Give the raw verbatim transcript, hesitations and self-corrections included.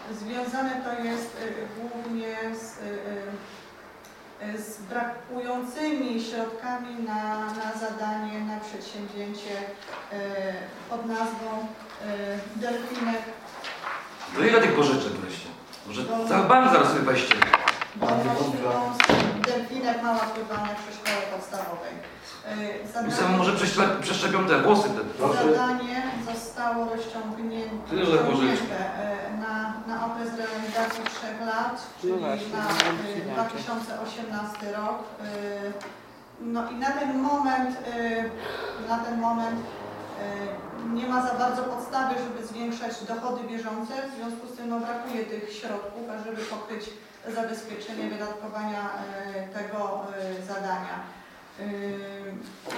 Związane to jest głównie z, z brakującymi środkami na, na zadanie, na przedsięwzięcie pod nazwą Delfinek. No ile tych pożyczek wreszcie? Może cały bank zaraz wypaście. Delfinek mała wpływana przy szkole podstawowej. I samo może przeszczepią te włosy. Te. Zadanie zostało rozciągnięte na, na okres realizacji trzech lat, czyli na dwa tysiące osiemnasty rok. No i na ten moment, na ten moment nie ma za bardzo podstawy, żeby zwiększać dochody bieżące, w związku z tym no, brakuje tych środków, ażeby pokryć zabezpieczenie wydatkowania tego zadania.